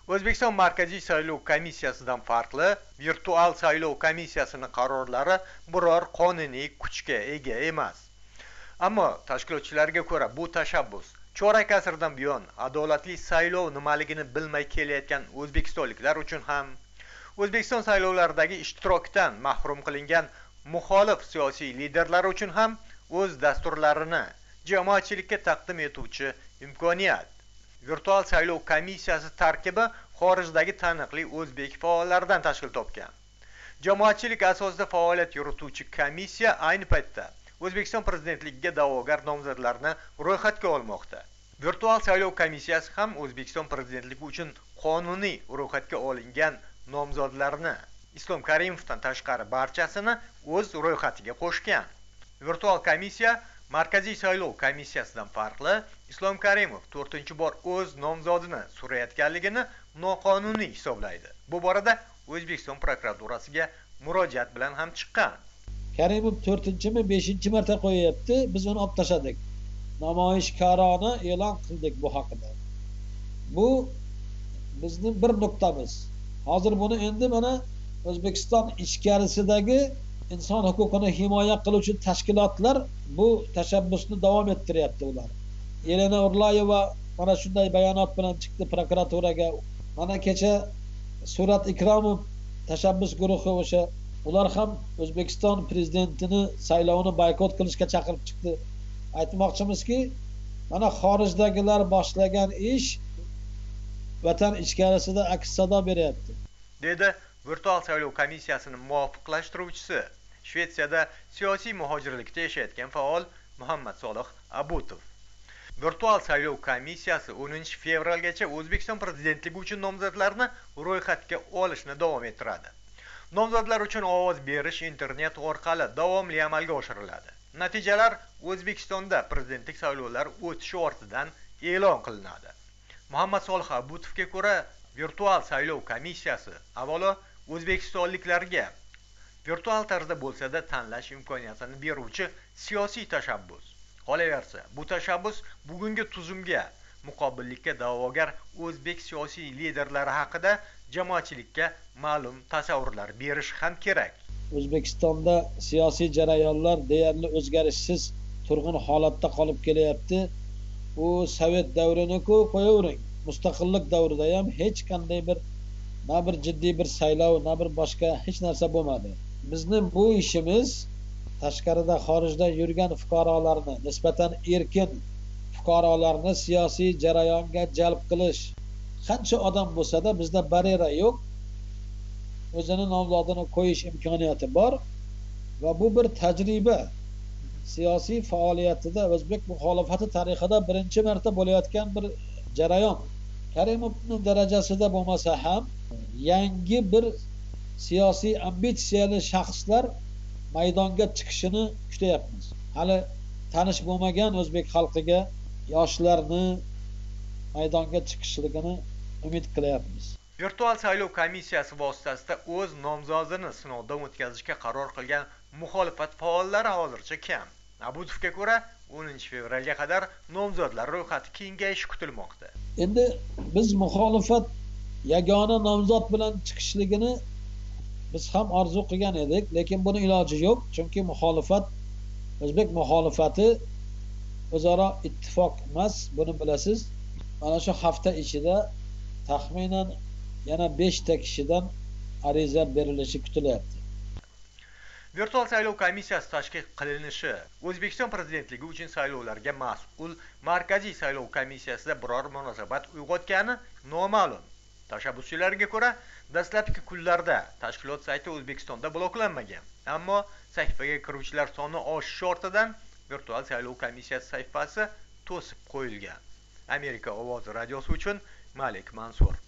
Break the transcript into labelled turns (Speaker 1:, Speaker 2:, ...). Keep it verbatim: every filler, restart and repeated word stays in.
Speaker 1: O'zbekiston Markaziy saylov komissiyasidan farqli, virtual saylov komissiyasining qarorlari biror qonuniy kuchga ega emas. Ammo tashkilotchilarga ko'ra bu tashabbus chorak asrdan buyon adolatli saylov nimaligini bilmay kelayotgan o'zbekistonliklar uchun ham, O'zbekiston saylovlaridagi ishtirokdan mahrum qilingan muxolif siyosiy liderlar uchun ham o'z dasturlarini jamoatchilikka taqdim etuvchi imkoniyat. Virtual saylov komissiyasi tarkibi xorijdagi taniqli o'zbek faollaridan tashkil topgan. Jamoatchilik asosida faoliyat yurituvchi komissiya ayni paytda O'zbekiston prezidentligiga da'vogar nomzodlarni ro'yxatga olmoqda. Virtual saylov komissiyasi ham O'zbekiston prezidentligi uchun qonuniy ro'yxatga olingan nomzodlarni Islom Karimovdan tashqari barchasini o'z ro'yxatiga qo'shgan. Virtual komissiya Markaziy saylov komissiyasidan farqli, Islom Karimov to'rtinchi bor o'z nomzodini so'rayotganligini noqonuniy hisoblaydi. Bu borada O'zbekiston prokuraturasiga murojaat bilan ham chiqqan.
Speaker 2: Karimov to'rtinchimi, beshinchi marta qo'yapti, biz uni olib tashladik. Namoyishkorona e'lon qildik bu haqida. Bu bizning bir nuqtamiz. Hozir buni endi mana O'zbekiston ichkarisidagi inson huquqini himoya qiluvchi tashkilotlar bu tashabbusni davom ettiryapti ular. Elena Urlayeva mana shunday bayonot bilan chiqdi prokuraturaga. Mana kecha Surat Ikromov tashabbus guruhi o'sha ular ham O'zbekiston prezidentini saylovini boykot qilishga chaqirib chiqdi. Aytmoqchimizki, mana xorijdagilar boshlagan ish vatan ichkarisida aks sado beryapti.
Speaker 1: Dedi virtual saylov komissiyasining muvofiqlashtiruvchisi, Shvetsiyada siyosiy muhojirlikda yashayotgan faol Muhammad Solih Abutov. Virtual saylov komissiyasi o'ninchi fevralgacha O'zbekiston prezidentligi uchun nomzodlarni ro'yxatga olishni davom ettiradi. Nomzodlar uchun ovoz berish internet orqali davomli amalga oshiriladi. Natijalar O'zbekistonda prezidentlik saylovlari o'tishi ortidan e'lon qilinadi. Muhammad Solih Abutovga ko'ra, virtual saylov komissiyasi avvalo o'zbekistonliklarga virtual tarzda bo'lsa-da tanlash imkoniyatini beruvchi siyosiy tashabbus. Qolaversa, bu tashabbus bugungi tuzumga muqobillikka da'vogar o'zbek siyosiy liderlari haqida jamoatchilikka ma'lum tasavvurlar berish ham kerak.
Speaker 2: O'zbekistonda siyosiy jarayonlar deyarli o'zgarishsiz turg'un holatda qolib kelyapti. U sovet davrini-ku qo'yavering. Mustaqillik davrida ham hech qanday bir na bir jiddiy bir saylov, na bir boshqa hech narsa bo'lmadi. Bizning bu ishimiz tashqarida xorijda yurgan fuqarolarni, nisbatan erkin fuqarolarni siyosiy jarayonga jalb qilish. Qancha odam bo'lsa-da bizda barriera yo'q. O'zini nomzodini qo'yish imkoniyati bor va bu bir tajriba. Siyosiy faoliyatida o'zbek muxolifati tarixida birinchi marta bo'layotgan bir jarayon. Karimovning darajasida bo'lmasa ham yangi bir siyosiy ambitsiyali shaxslar maydonga chiqishini kutyapmiz. Hali tanish bo'lmagan o'zbek xalqiga yoshlarni maydonga chiqishligini umid qilyapmiz.
Speaker 1: Virtual saylov komissiyasi vositasida o'z nomzodini sinovdan o'tkazishga qaror qilgan muxolifat faollari hozircha kam. Abutovga ko'ra, o'ninchi fevralga qadar nomzodlar ro'yxati kengayishi kutilmoqda.
Speaker 2: Endi biz muxolifat yagona nomzod bilan chiqishligini biz ham orzu qilgan edik, lekin buni iloji yo'q, chunki muxolifat o'zbek muxolifati o'zaro ittifoq emas, buni bilasiz. Mana shu hafta ichida taxminan yana besh ta kishidan ariza berilishi kutilyapti.
Speaker 1: Virtual saylov komissiyasi tashkil qilinishi O'zbekiston prezidentligi uchun saylovlarga mas'ul Markaziy saylov komissiyasida biror munosabat uyg'otgani noma'lum. Tashabbuschilarga ko'ra, dastlabki kunlarda tashkilot sayti O'zbekistonda bloklanmagan, ammo sahifaga kiruvchilar soni oshishi ortidan virtual saylov komissiyasi sahifasi to'sib qo'yilgan. Amerika ovozi radiosi uchun Malik Mansur.